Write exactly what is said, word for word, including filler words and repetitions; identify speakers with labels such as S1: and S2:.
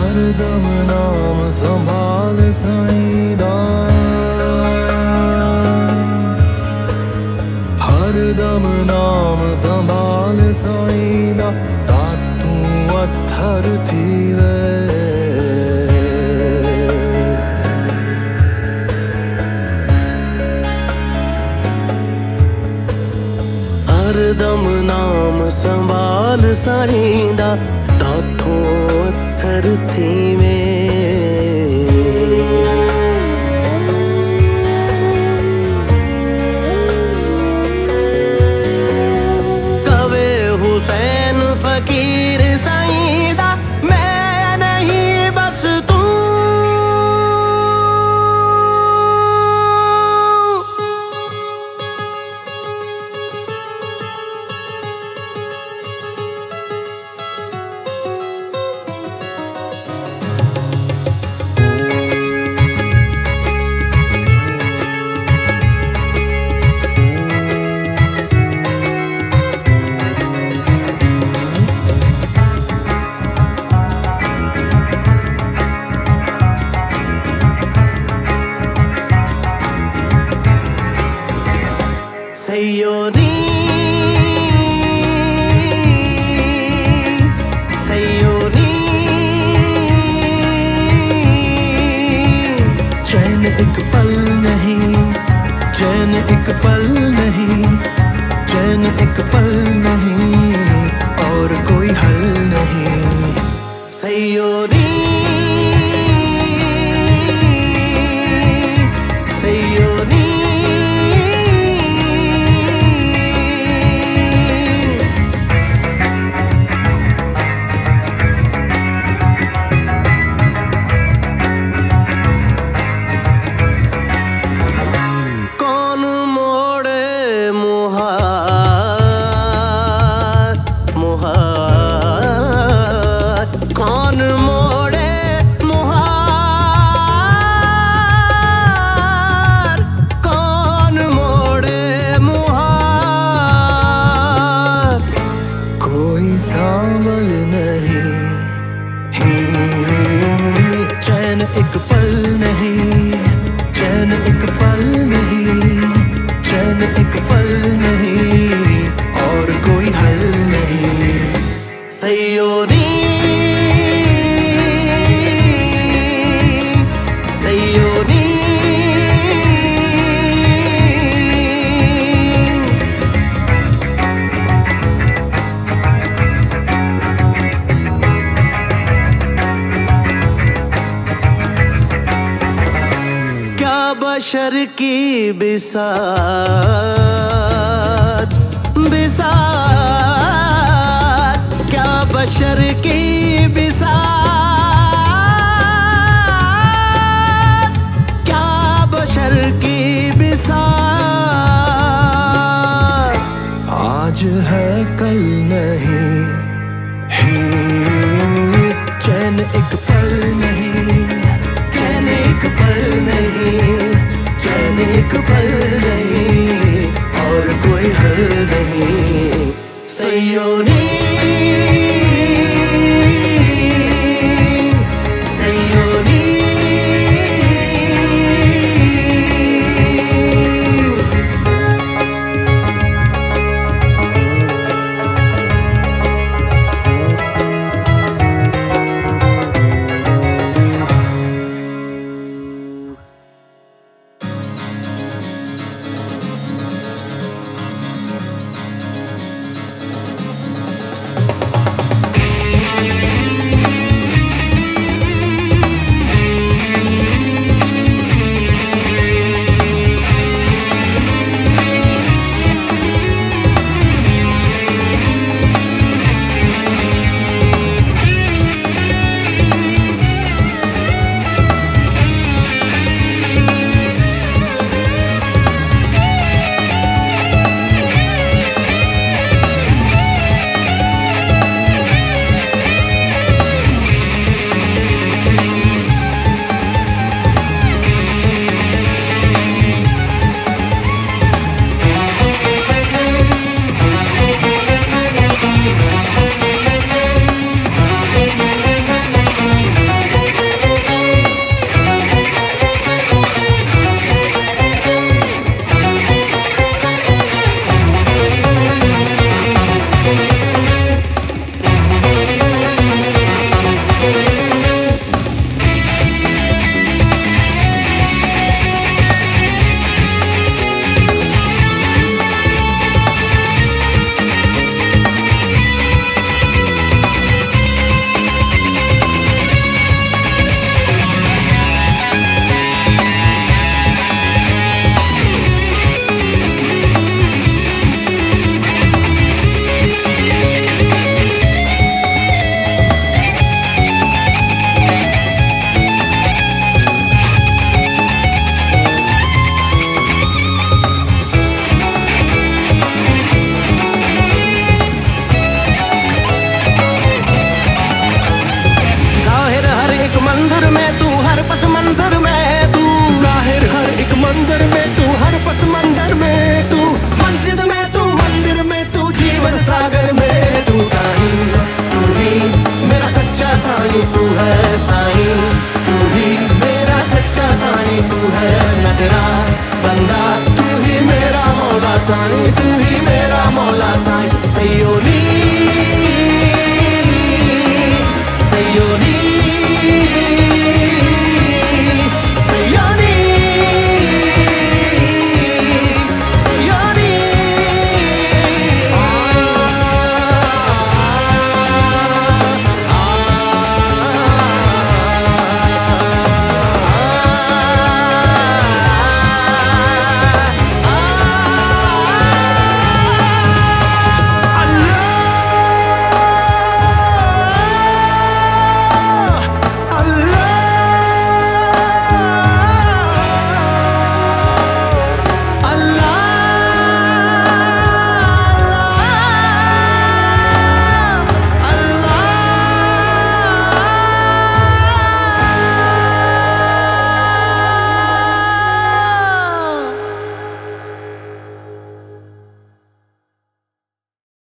S1: हरदम नाम संभाल साईं दा, हरदम नाम संभाल साईं दा, तातू अथर थीवे। हरदम नाम संभाल साईं दा, ताथों अथर थीवे। कवे हुसैन फकीर साईं दा, मैं नहीं बस तू। सैयोरी सैयोरी चैन एक पल नहीं, चैन एक पल नहीं, चैन एक पल नहीं, और कोई हल नहीं। सैयोरी सैयोरी कौन मोड़े मुहार, कौन मोड़े मुहार, कोई सांवल नहीं। चैन एक पल नहीं, चैन एक पल नहीं, चैन एक पल नहीं, और कोई हल नहीं। सैयोरी सैयोरी क्या बशर की बिसात बिसात, क्या बशर की बिसात, क्या बशर की बिसात, आज है कल नहीं। चैन एक पल नहीं, चैन एक पल नहीं, चैन एक पल नहीं, और कोई हल नहीं। सैयोरी